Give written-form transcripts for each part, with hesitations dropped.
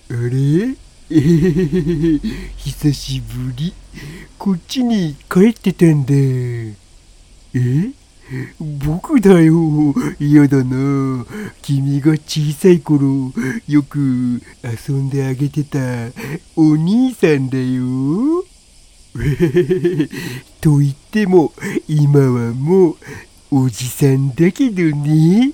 あれ久しぶり。こっちに帰ってたんだ。僕だよ。嫌だな。君が小さい頃、よく遊んであげてたお兄さんだよ。と言っても、今はもうおじさんだけどね。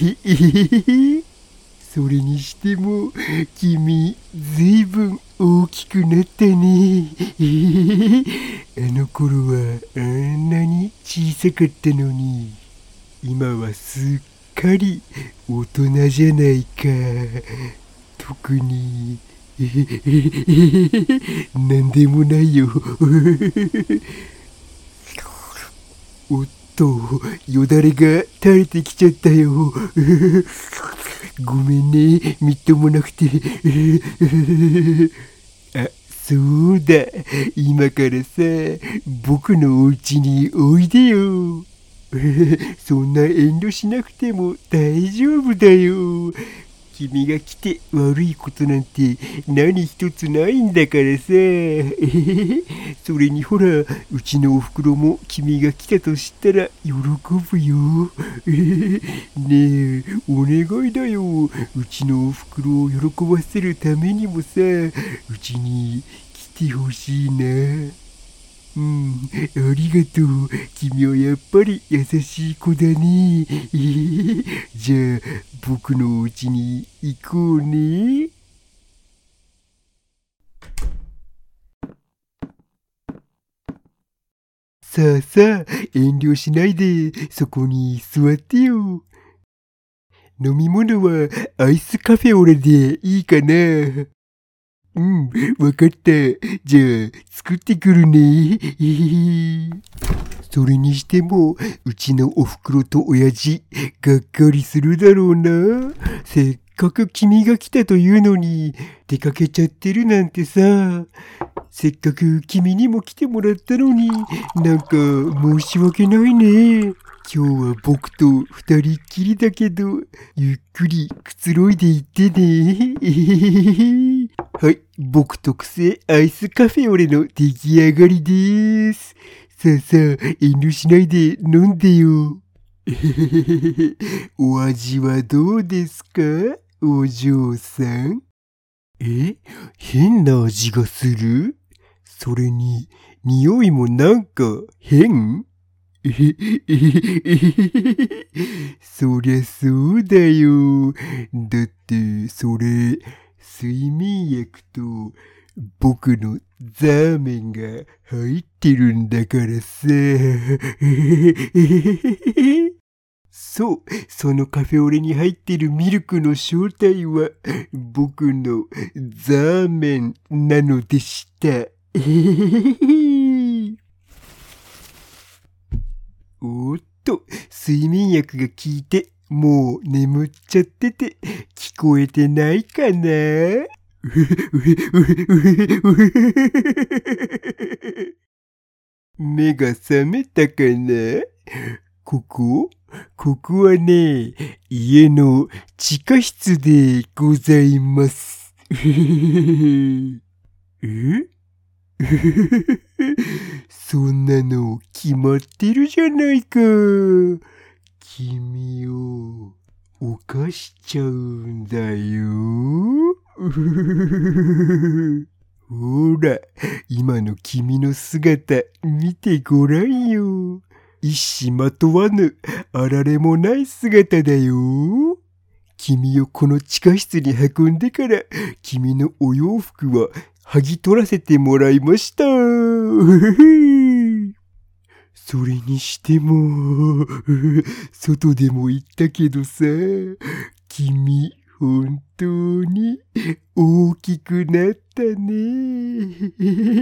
それにしても、君、ずいぶん大きくなったね。あの頃はあんなに小さかったのに、今はすっかり大人じゃないか。特に、なんでもないよ。おっと、よだれが垂れてきちゃったよ。ごめんね、みっともなくて。あ、そうだ。今からさ、僕のお家においでよ。そんな遠慮しなくても大丈夫だよ。君が来て悪いことなんて何一つないんだからさ。それにほら、うちのお袋も君が来たとしたら喜ぶよ。ねえ、お願いだよ。うちのお袋を喜ばせるためにもさ、うちに来てほしいな。ありがとう。君はやっぱり優しい子だね。じゃあ、僕のお家に行こうね。さあさあ、遠慮しないで、そこに座ってよ。飲み物はアイスカフェオレでいいかな。わかった。じゃあ、作ってくるね。それにしても、うちのお袋と親父、がっかりするだろうな。せっかく君が来たというのに、出かけちゃってるなんてさ。せっかく君にも来てもらったのに、なんか申し訳ないね。今日は僕と二人っきりだけど、ゆっくりくつろいでいってね。はい、僕特製アイスカフェオレの出来上がりです。さあさあ、遠慮しないで飲んでよ。お味はどうですか、お嬢さん。変な味がする？それに、匂いもなんか変？そりゃそうだよ。だって、それ、睡眠薬と僕のザーメンが入ってるんだからさ。そう、そのカフェオレに入ってるミルクの正体は僕のザーメンなのでした。おっと、睡眠薬が効いて、もう眠っちゃってて、聞こえてないかな？目が覚めたかな？ここはね、家の地下室でございます。そんなの決まってるじゃないか。君を犯しちゃうんだよ。ほら、今の君の姿見てごらんよ。一糸まとわぬあられもない姿だよ。君をこの地下室に運んでから、君のお洋服は剥ぎ取らせてもらいました。それにしても、外でも言ったけどさ、君、本当に大きくなったね。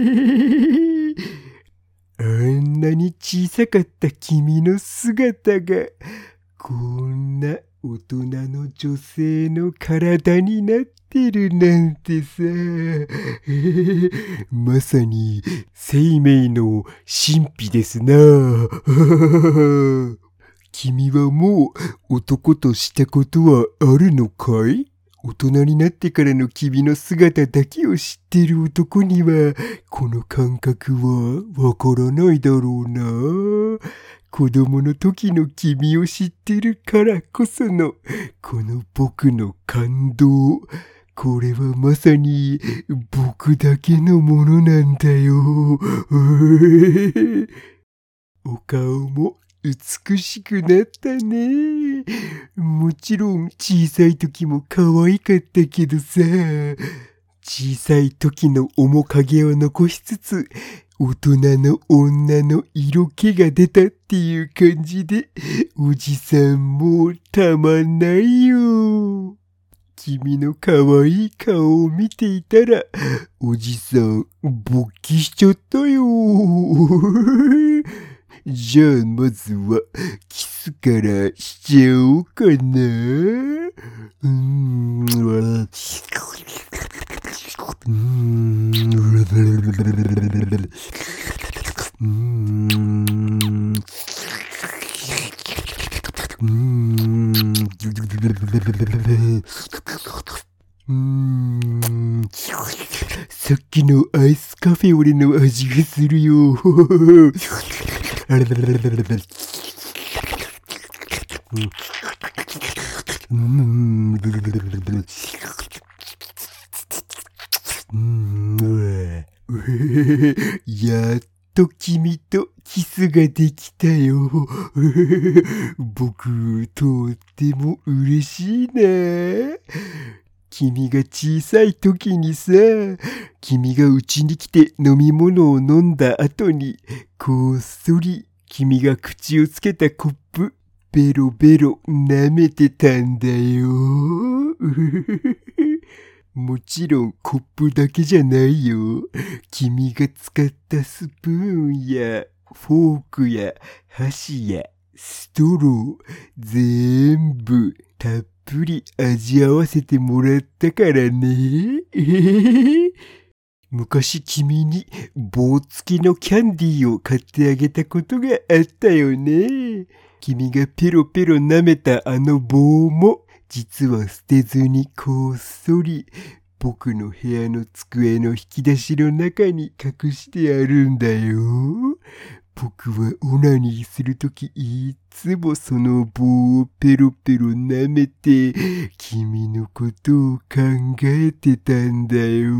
あんなに小さかった君の姿が、こんな大人の女性の体になってるなんてさ。まさに生命の神秘ですな。君はもう男としたことはあるのかい？ 大人になってからの君の姿だけを知ってる男には、この感覚はわからないだろうな。子供の時の君を知ってるからこその、この僕の感動。これはまさに僕だけのものなんだよ。お顔も美しくなったね。もちろん小さい時も可愛かったけどさ、小さい時の面影を残しつつ、大人の女の色気が出たっていう感じで、おじさんもたまんないよ。君の可愛い顔を見ていたら、おじさん勃起しちゃったよ。じゃあまずはキスからしちゃおうかな。さっきのアイスカフェオレの味がするよ。やっと君とキスができたよ。僕、とっても嬉しいな。君が小さい時にさ、君がうちに来て飲み物を飲んだ後に、こっそり君が口をつけたコップ、ベロベロ舐めてたんだよ。もちろんコップだけじゃないよ。君が使ったスプーンやフォークや箸やストロー、全部たっぷり味合わせてもらったからね。昔君に棒付きのキャンディーを買ってあげたことがあったよね。君がペロペロ舐めたあの棒も実は捨てずにこっそり僕の部屋の机の引き出しの中に隠してあるんだよ。僕はオナニーするときいつもその棒をペロペロ舐めて君のことを考えてたんだよ。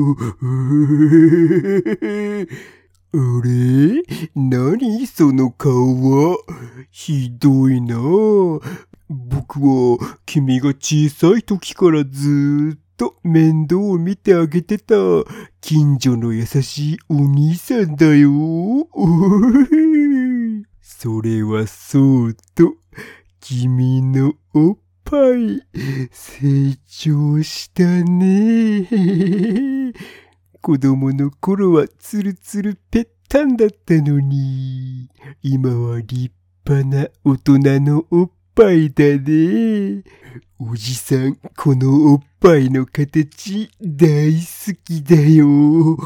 あれ？何その顔は。ひどいな。僕は君が小さい時からずーっと面倒を見てあげてた近所の優しいお兄さんだよ。それはそうと、君のおっぱい成長したね。子供の頃はツルツルぺったんだったのに、今は立派な大人のおっぱいだね。おじさん、このおっぱいの形大好きだよ。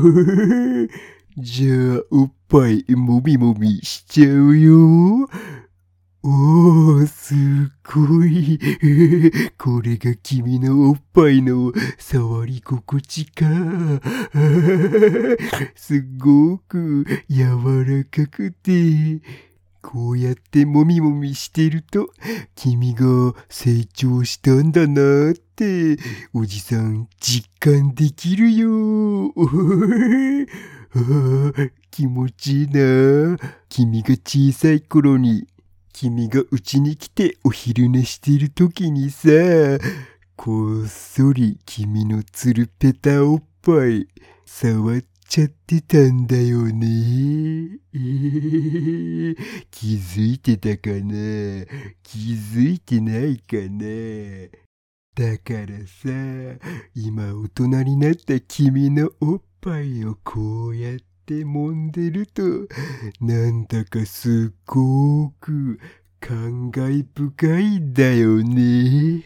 じゃあ、おっぱいもみもみしちゃうよ。おー、すごい。これが君のおっぱいの触り心地か。すごく柔らかくて、こうやってもみもみしてると、君が成長したんだなって、おじさん実感できるよ。気持ちいいな。君が小さい頃に、君がうちに来てお昼寝してる時にさ、こっそり君のつるぺたおっぱい触っちゃってたんだよね。気づいてたかな？気づいてないかな？だからさ、今大人になった君のおっぱいをこうやって揉んでると、なんだかすっごく感慨深いんだよね。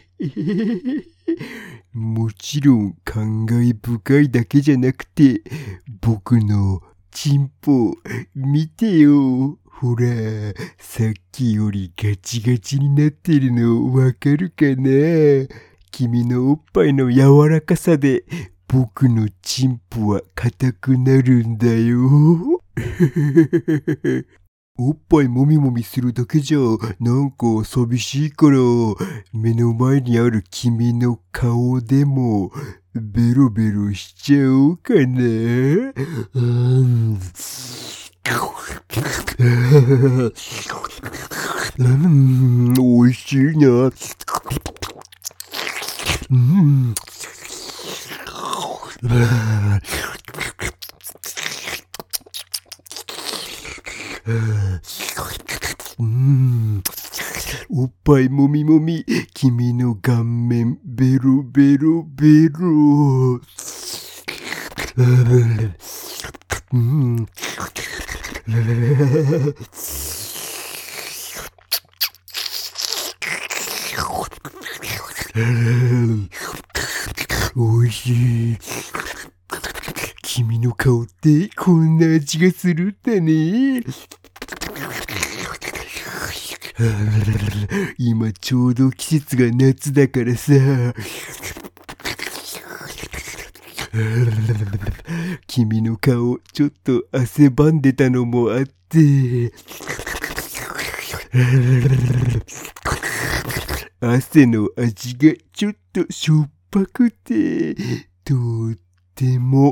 もちろん感慨深いだけじゃなくて、僕のチンポ見てよ。ほら、さっきよりガチガチになってるのわかるかな？ 君のおっぱいの柔らかさで僕のチンポは硬くなるんだよ。おっぱいもみもみするだけじゃなんか寂しいから、目の前にある君の顔でもベロベロしちゃおうかな。美味しいな。おっぱいもみもみ、君の顔面ベロベロベロ。おいしい。君の顔ってこんな味がするんだね。今ちょうど季節が夏だからさ。君の顔ちょっと汗ばんでたのもあって、汗の味がちょっとしょっぱくて、とっても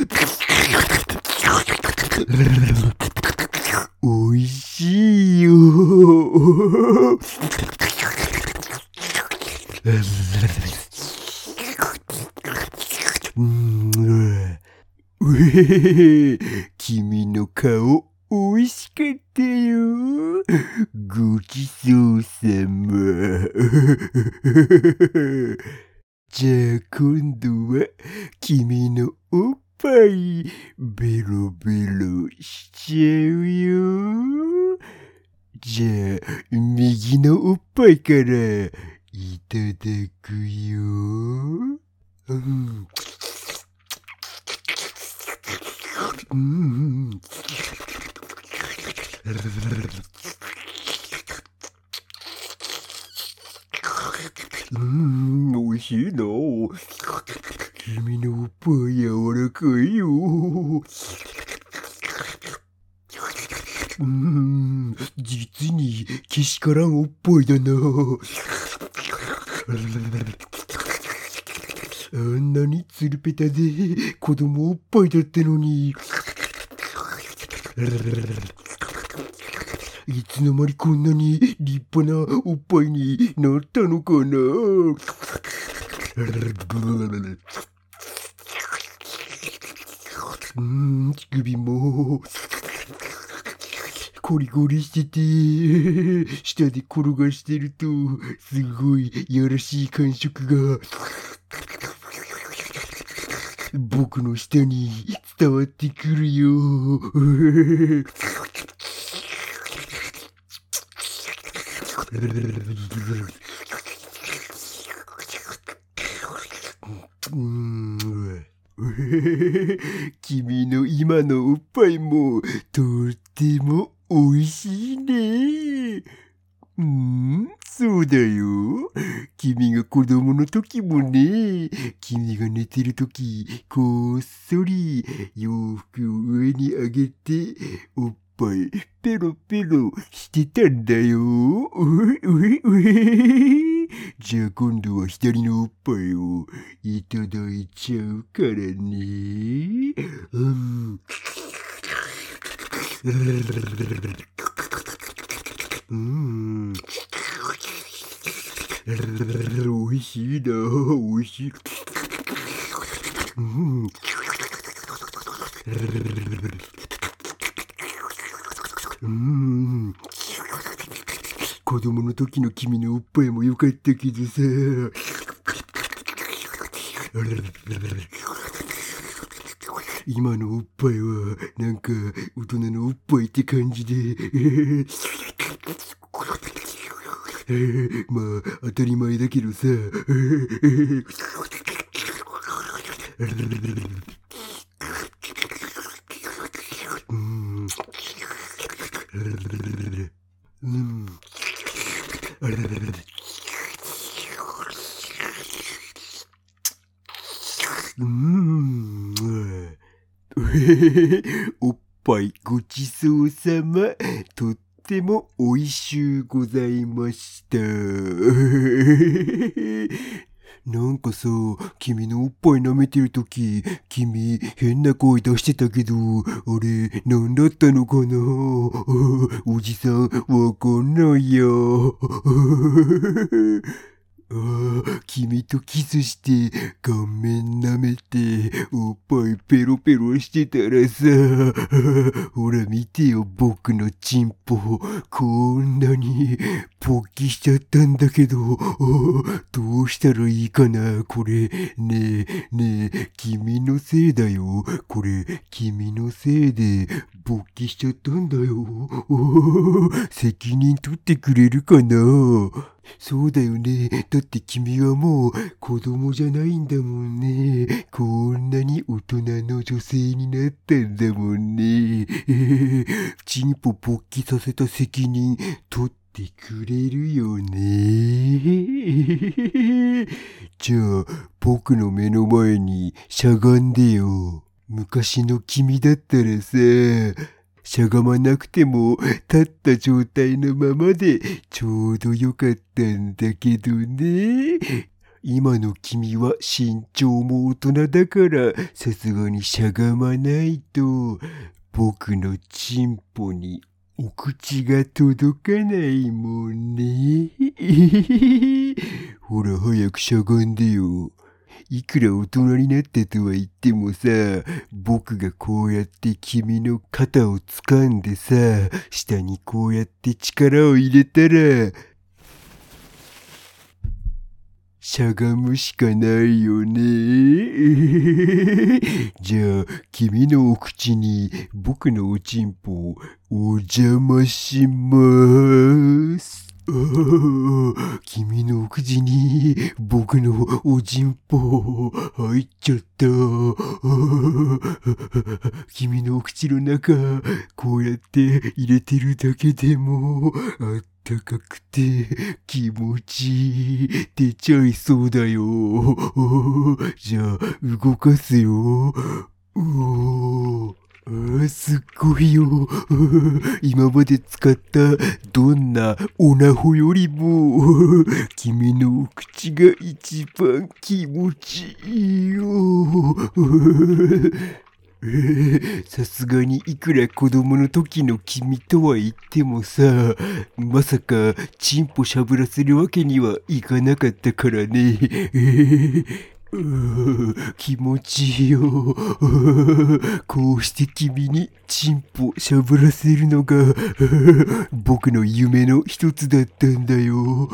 おいしいよ。君の顔おいしかったよ。ごちそうさま。じゃあ今度は君のおっぱいベロベロしちゃうよ。じゃあ右のおっぱいからいただくよ。美味しいな。君のおっぱい柔らかいよ。実にけしからんおっぱいだな。あんなにつるぺたで子供おっぱいだったのに。いつの間にこんなに立派なおっぱいになったのかな。乳首もコリコリしてて、舌で転がしてるとすごいやらしい感触が僕の舌に伝わってくるよ。君の今のおっぱいもとってもおいしいね。そうだよ。君が子供の時もね、君が寝てる時、こっそり洋服を上に上げて、おっぱいペロペロしてたんだよ。じゃあ今度は左のおっぱいをいただいちゃうからね。おいしいな。おいしい。子供の時の君のおっぱいも良かったけどさ。今のおっぱいはなんか大人のおっぱいって感じで。まあ当たり前だけどさ。 おっぱいごちそうさま。とってもおいしゅうございました。なんかさ、君のおっぱい舐めてるとき、君変な声出してたけど、あれ、なんだったのかな。おじさん、わかんないや。君とキスして顔面舐めておっぱいペロペロしてたらさ、ほら見てよ僕のチンポ、こんなにポッキしちゃったんだけど、どうしたらいいかなこれ。ねえ君のせいだよ。これ君のせいで勃起しちゃったんだよ。責任取ってくれるかな。そうだよね。だって君はもう子供じゃないんだもんね。こんなに大人の女性になったんだもんね。チンポ勃起させた責任取ってくれるよね。じゃあ僕の目の前にしゃがんでよ。昔の君だったらさ、しゃがまなくても立った状態のままでちょうどよかったんだけどね。今の君は身長も大人だからさすがにしゃがまないと僕のチンポにお口が届かないもんね。ほら早くしゃがんでよ。いくら大人になったとは言ってもさ、僕がこうやって君の肩を掴んでさ、下にこうやって力を入れたら、しゃがむしかないよね。じゃあ、君のお口に僕のおちんぽをお邪魔します。君のお口に僕のおちんぽ入っちゃった。君のお口の中、こうやって入れてるだけでもあったかくて気持ちいい。出ちゃいそうだよ。じゃあ動かすよ。すっごいよ。今まで使ったどんなオナホよりも君のお口が一番気持ちいいよ。さすがにいくら子供の時の君とは言ってもさ、まさかチンポしゃぶらせるわけにはいかなかったからね。気持ちいいよ。こうして君にチンポしゃぶらせるのが僕の夢の一つだったんだよ。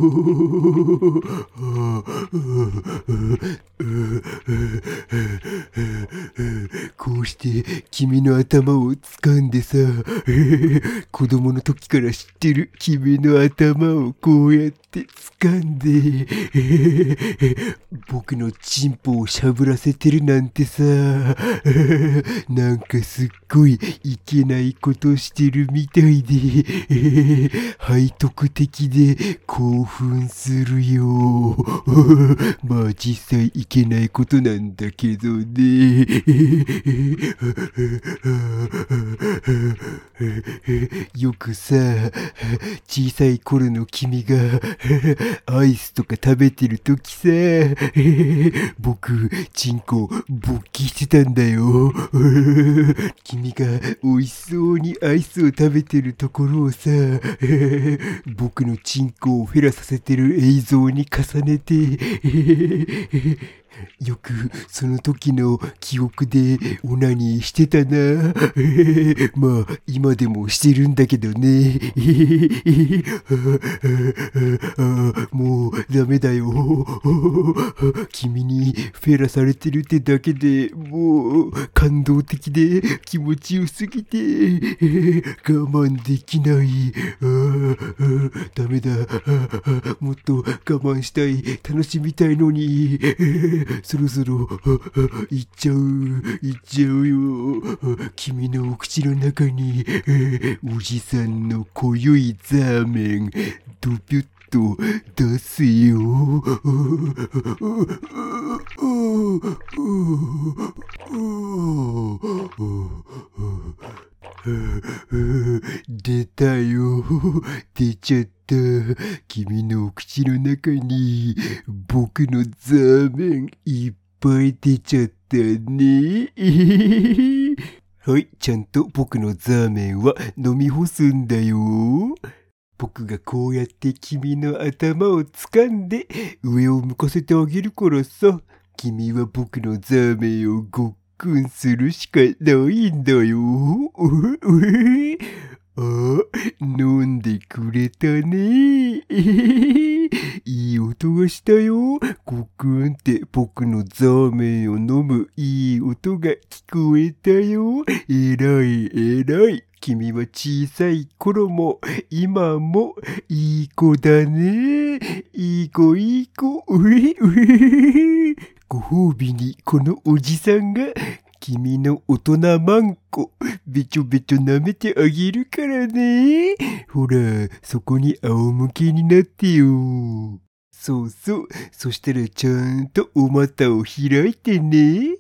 こうして君の頭を掴んでさ、子供の時から知ってる君の頭をこうやって掴んで、僕のチンポをしゃぶらせてるなんてさ、なんかすっごいいけないことしてるみたいで、背徳的で興奮するよ。まあ実際いけないことなんだけどね。よくさ、小さい頃の君がアイスとか食べてるときさ、僕、チンコ勃起してたんだよ。君が美味しそうにアイスを食べてるところをさ、僕のチンコをフェラさせてる映像に重ねて、よくその時の記憶でオナニーしてたな。まあ今でもしてるんだけどね。もうダメだよ。君にフェラされてるってだけでもう感動的で気持ちよすぎて我慢できない。ダメだ。もっと我慢したい、楽しみたいのに。そろそろ行っちゃうよ。君のお口の中におじさんの濃ゆいザーメンドピュッと出すよ。 出たよ。出ちゃった。君のお口の中に僕のザーメンいっぱい出ちゃったね。はい、ちゃんと僕のザーメンは飲み干すんだよ。僕がこうやって君の頭を掴んで上を向かせてあげるからさ、君は僕のザーメンをごっくんするしかないんだよ。あ、飲んでくれたね。いい音がしたよ。ごっくんって僕のザーメンを飲むいい音が聞こえたよ。えらいえらい。君は小さい頃も今もいい子だね。いい子いい子。ご褒美にこのおじさんが君の大人マンコべちょべちょ舐めてあげるからね。ほら、そこに仰向けになってよ。そうそう。そしたらちゃんとお股を開いてね。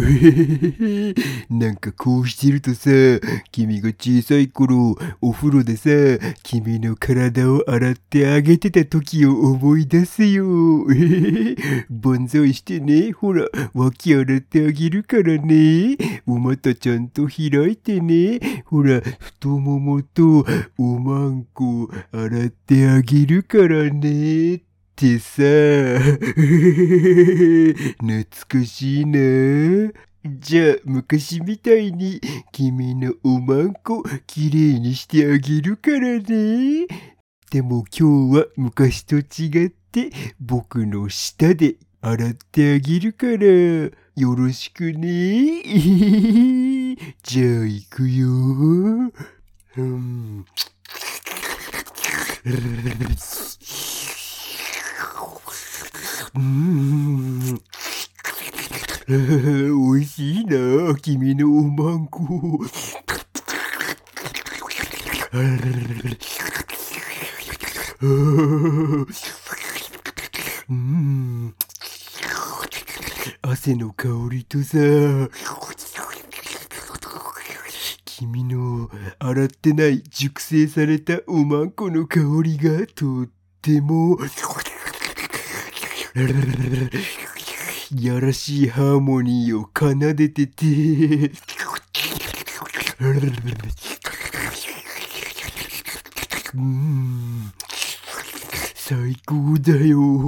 なんかこうしてるとさ、君が小さい頃、お風呂でさ、君の体を洗ってあげてた時を思い出すよ。万歳してね。ほら、脇洗ってあげるからね。お股ちゃんと開いてね。ほら、太ももとおまんこ洗ってあげるからね。ってさ、懐かしいな。じゃあ昔みたいに君のおまんこきれいにしてあげるからね。でも今日は昔と違って僕の舌で洗ってあげるからよろしくね。じゃあ行くよ。おいしいな、君のおまんこ。汗の香りとさ、君の洗ってない熟成されたおまんこの香りがとってもやらしいハーモニーを奏でてて最高だよ。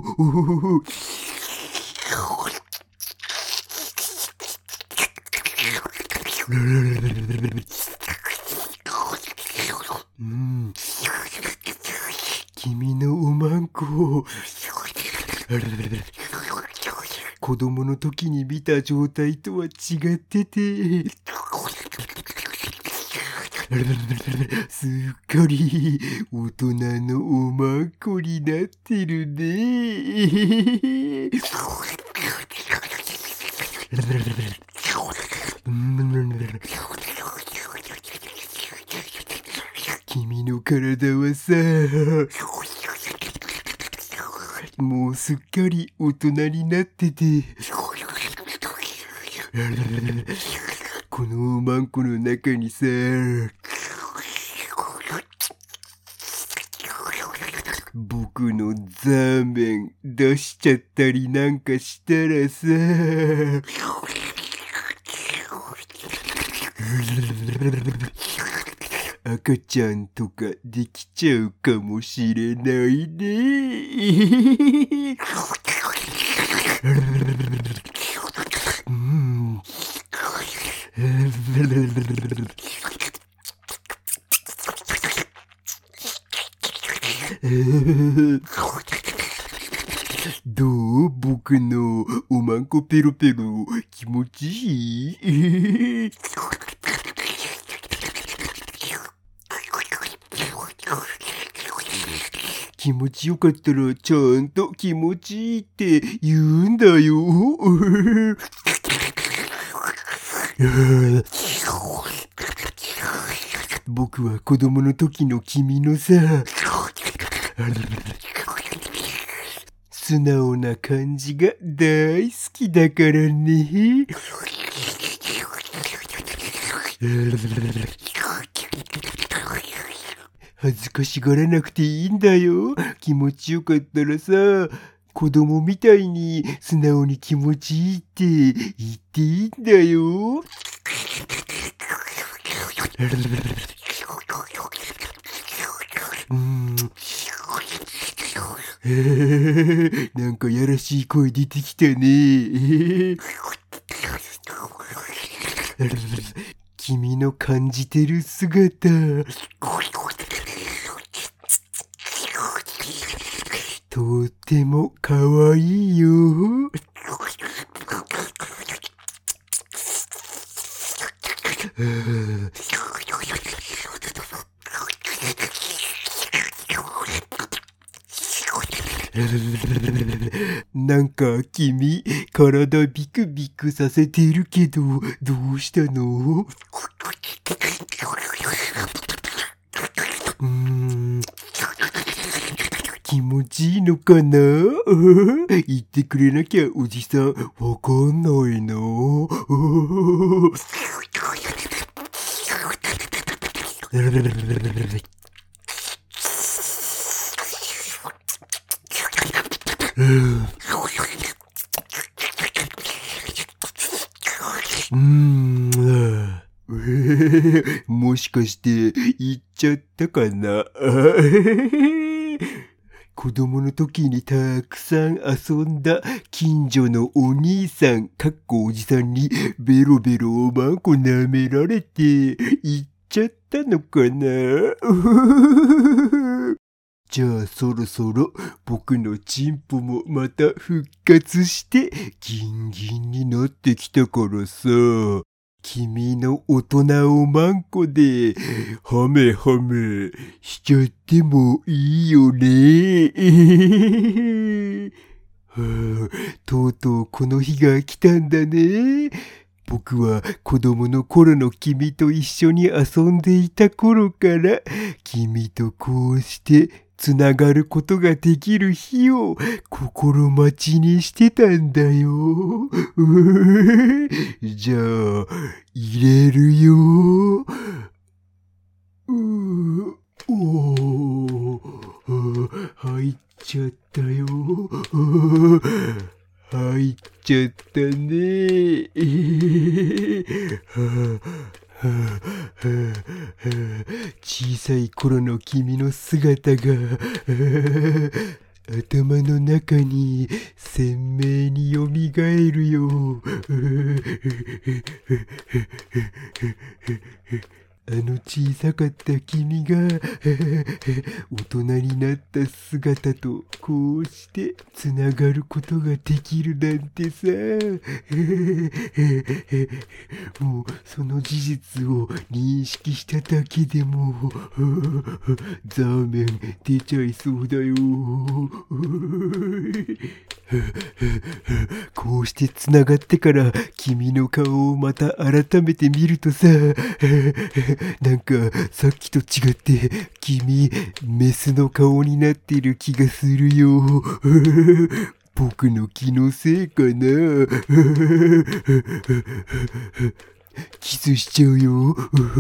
君のおまんこ子供の時に見た状態とは違っててすっかり大人のおまんこになってるね。君の体はさ、もうすっかり大人になってて、このおまんこの中にさ、僕のザーメン出しちゃったりなんかしたらさ、赤ちゃんとかできちゃうかもしれないね。どう？僕のおまんこペロペロ気持ちいい？気持ちよかったらちゃんと気持ちいいって言うんだよ。僕は子供の時の君のさ、 素直な感じが大好きだからね。恥ずかしがらなくていいんだよ。気持ちよかったらさ、子供みたいに素直に気持ちいいって言っていいんだよ。なんかやらしい声出てきたね。君の感じてる姿。とってもかわいいよ。なんか君、体ビクビクさせてるけど、どうしたの？気持ちいいのかな？言ってくれなきゃおじさんわかんないの。もしかして言っちゃったかな。子供の時にたくさん遊んだ近所のお兄さん、おじさんにベロベロおまんこ舐められて行っちゃったのかな。じゃあそろそろ僕のチンポもまた復活してギンギンになってきたからさ、君の大人をまんこでハメハメしちゃってもいいよね。とうとうこの日が来たんだね。僕は子供の頃の君と一緒に遊んでいた頃から君とこうしてつながることができる日を心待ちにしてたんだよ。じゃあ、入れるよ。入っちゃったよ。入っちゃったね。小さい頃の君の姿が頭の中に鮮明によみがえるよ。あの小さかった君が大人になった姿とこうしてつながることができるなんてさ。もうその事実を認識しただけでもザーメン出ちゃいそうだよ。こうしてつながってから君の顔をまた改めて見るとさ、なんかさっきと違って君メスの顔になってる気がするよ。僕の気のせいかな。キスしちゃうよ。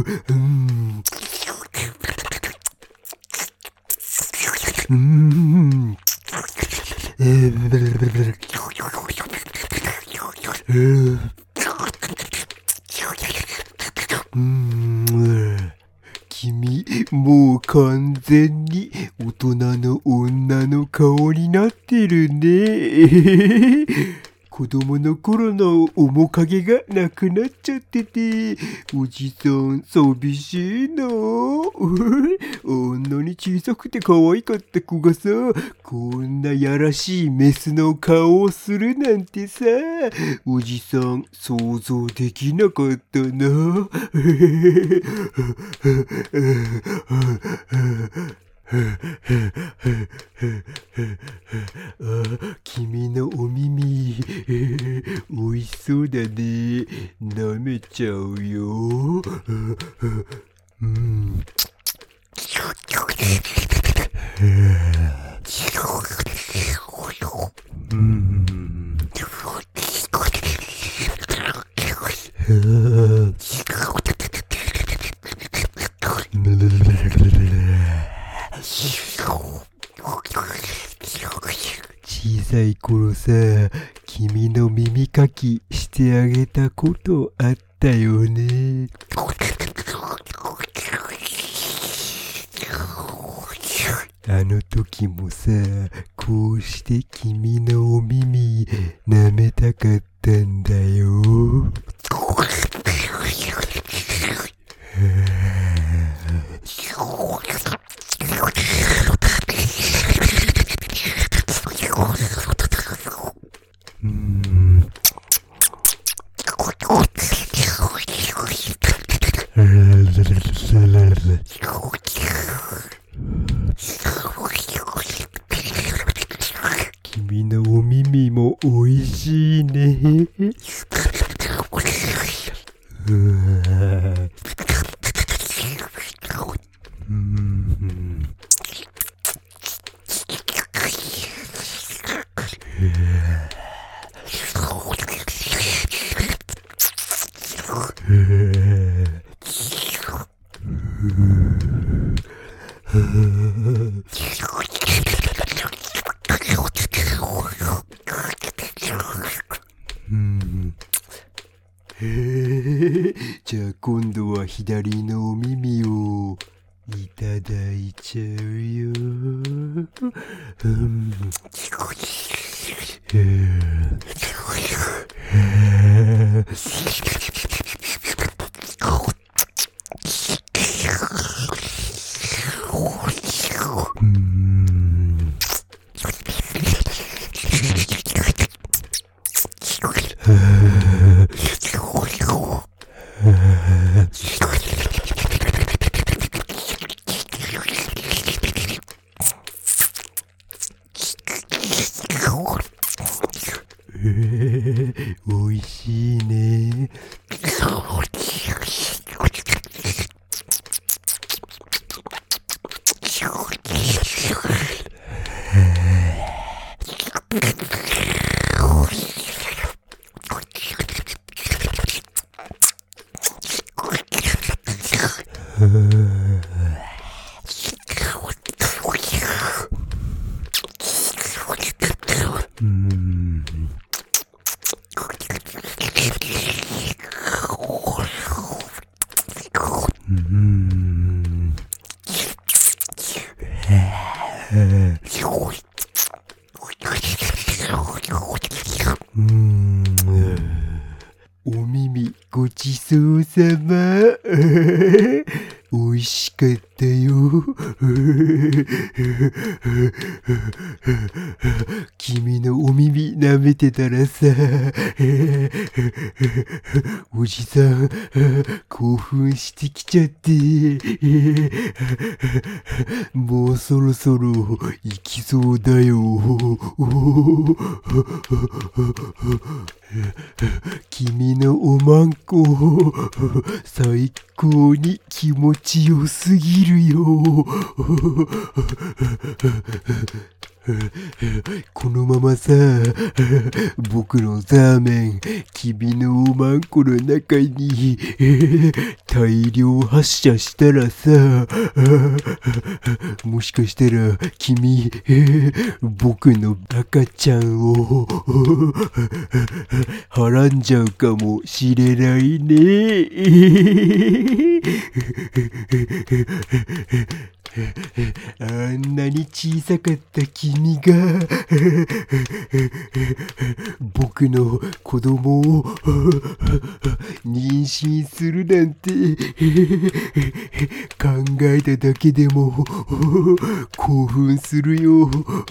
君、もう完全に大人の女の顔になってるね。子供の頃の面影がなくなっちゃってて、おじさん寂しいな。あんなに小さくて可愛かった子がさ、こんなやらしいメスの顔をするなんてさ、おじさん想像できなかったな。君のお耳おいしそうだね。舐めちゃうよ。 小さい頃さ、君の耳かきしてあげたことあったよね。あの時もさ、こうして君のお耳舐めたかったんだよ。君のお耳もおいしいね。じゃあ今度は左のお耳をいただいちゃうよ。おいしいね。お耳ごちそうさま。おいしかったよ。君のお耳舐めてたらさ、おじさん興奮してきちゃって、もうそろそろ行きそうだよ。君のおまんこ最高に気持ちよすぎるよ。このままさ、僕のザーメン君のおまんこの中に大量発射したらさ、もしかしたら君僕の赤ちゃんをはらんじゃうかもしれないね。あんなに小さかった君が僕の子供を妊娠するなんて考えただけでも興奮するよ。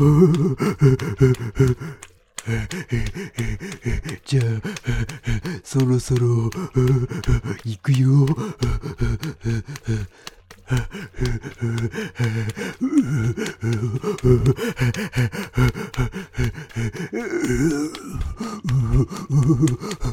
じゃあそろそろ行くよ。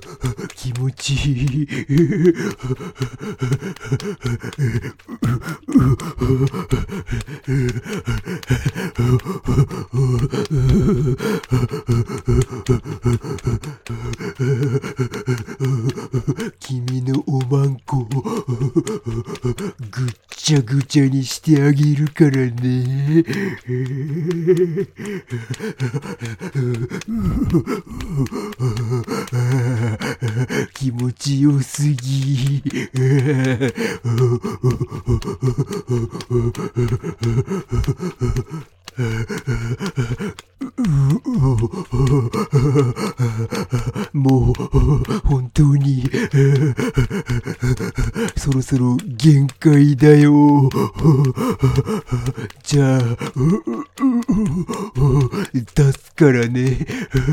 気持ちいい。 君のおまんこぐっちゃぐちゃにしてあげるからね。気持ちよすぎ。もう本当にそろそろ限界だよ。じゃあ出すからね。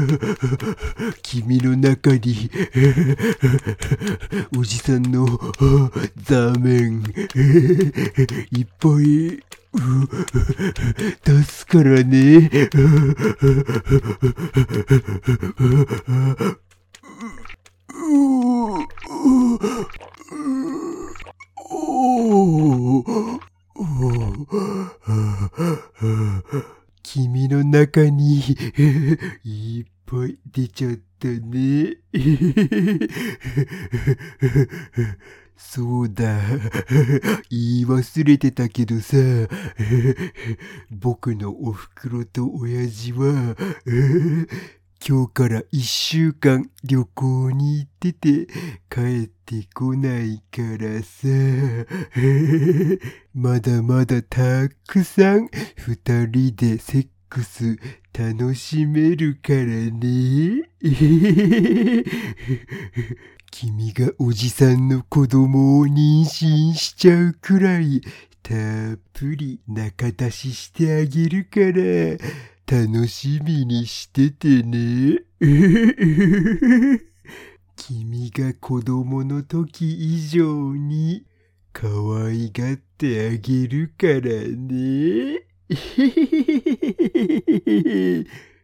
君の中におじさんのザーメンいっぱい出すからね。君の中にいっぱい出ちゃったね。そうだ、言い忘れてたけどさ、僕のおふくろと親父は、今日から1週間旅行に行ってて帰ってこないからさ、まだまだたくさん2人でセックス楽しめるからね。君がおじさんの子供を妊娠しちゃうくらいたっぷり仲出ししてあげるから楽しみにしててね。君が子供の時以上に可愛がってあげるからね。